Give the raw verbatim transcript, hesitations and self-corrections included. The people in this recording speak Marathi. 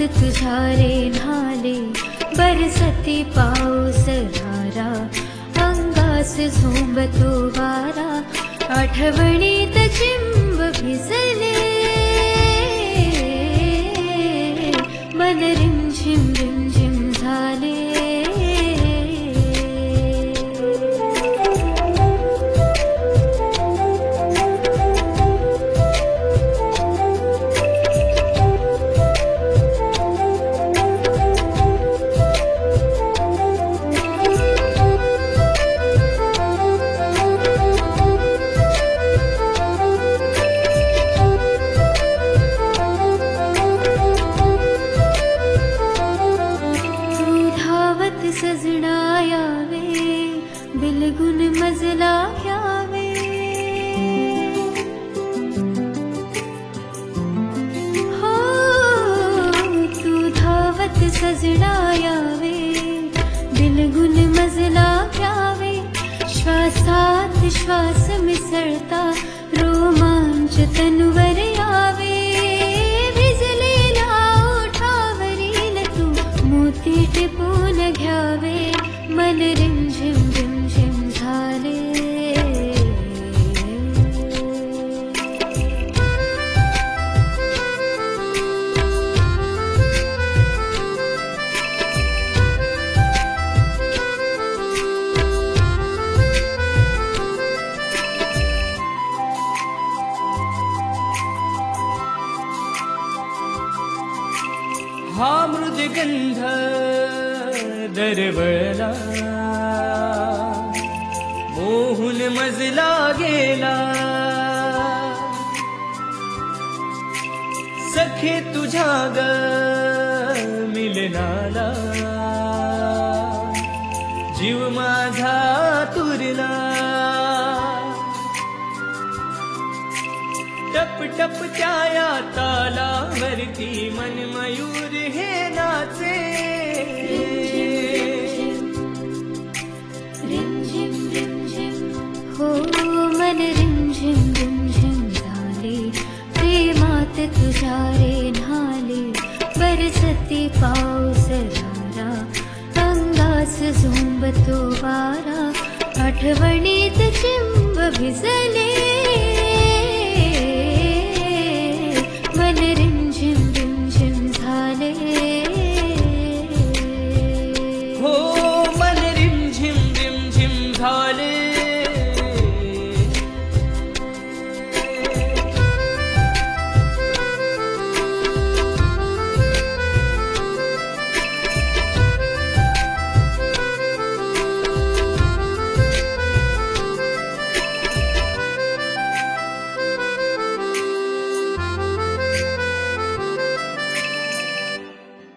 तुझ्या रे न्हाले बरसती पाऊस धारा अंगास झोंबतो वारा आठवणीत चिंब भिजले मन रिमझिम रिमझिम झाले सजना यावे बिलगुन मजला घ्यावे हो तू धावत सजना यावे बिलगुन मजला घ्यावे श्वासात श्वास मिसळता रोमांच तनुवर यावे भिजलेला ओठावरील तू मोती टिपून घ्यावे मन रिमझिम रिमझिम झाले हा मृदगंध दरवळला मोहून मजला गेला सखे तुझ्या ग मिलनाला जीव माझा तुरला टप टप त्या तालावरती मन मयूर हे नाचे हो मन रिमझिम रिमझिम झाले प्रेमात तुझ्या रे न्हाले बरसती पाऊस धारा अंगास झोंबतो वारा आठवणीत चिंब भिजले